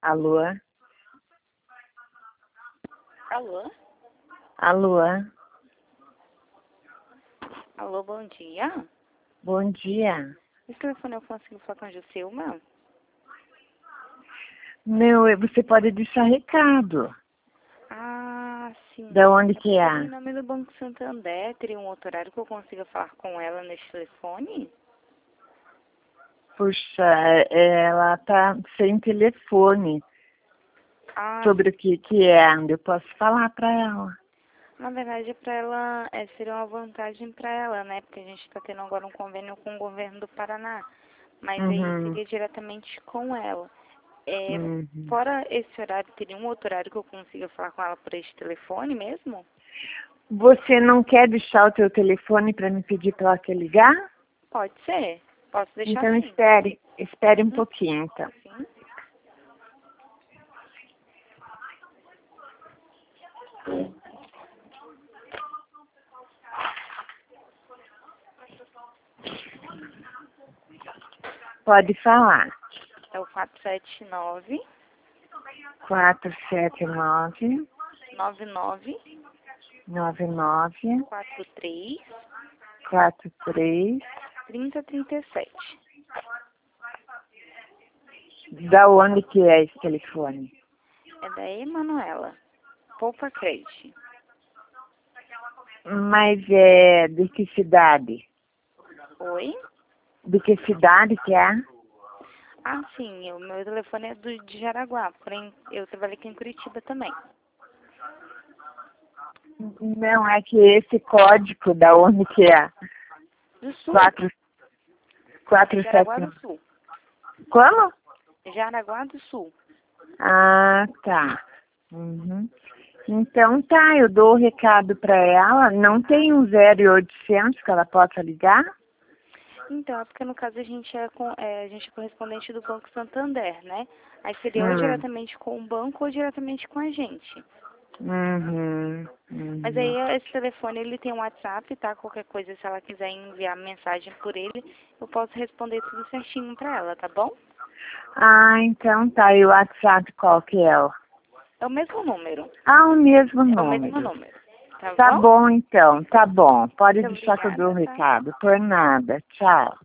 Alô? Alô? Alô? Alô, bom dia. Bom dia. Esse telefone eu consigo falar com a Juscelma? Não, você pode deixar recado. Ah, sim. Da onde que Em é? nome do Banco Santander, teria um outro horário que eu consiga falar com ela nesse telefone? Puxa, ela tá sem telefone. Ah, Sobre o que é? Eu posso falar pra ela. na verdade, para ela, seria uma vantagem para ela, né? Porque a gente está tendo agora um convênio com o governo do Paraná. Mas aí Uhum. seria diretamente com ela. Uhum. Fora esse horário, teria um outro horário que eu consiga falar com ela por este telefone mesmo? Você não quer deixar o teu telefone para me pedir para ela te ligar? Pode ser. Posso deixar Então sim. espere um pouquinho, então. Sim. Pode falar. É o 479 479 99 99 43 43. 3037. Da onde que é esse telefone? É da Emanuela. Poupa Credit. Mas é de que cidade? Oi? De que cidade que é? Ah, sim. O meu telefone é de Jaraguá. Porém, eu trabalho aqui em Curitiba também. Não, é que esse código da onde que é? Do Sul. 447. Jaraguá do Sul. Como? Jaraguá do Sul. Ah, tá. Uhum. Então tá, eu dou o recado para ela. Não tem um 0800 que ela possa ligar? Então, é porque no caso a gente é correspondente do Banco Santander, né? Aí seria ou Hum. diretamente com o banco ou diretamente com a gente. Uhum. Mas Uhum. aí esse telefone, ele tem um WhatsApp, tá? Qualquer coisa, se ela quiser enviar mensagem por ele, eu posso responder tudo certinho pra ela, tá bom? Ah, então tá. E o WhatsApp qual que é? É o mesmo número. Ah, o mesmo É o mesmo número. número. Tá Tá bom? bom, então. Tá bom. Pode Muito deixar que eu dou o obrigada, tá? recado. Por nada. Tchau.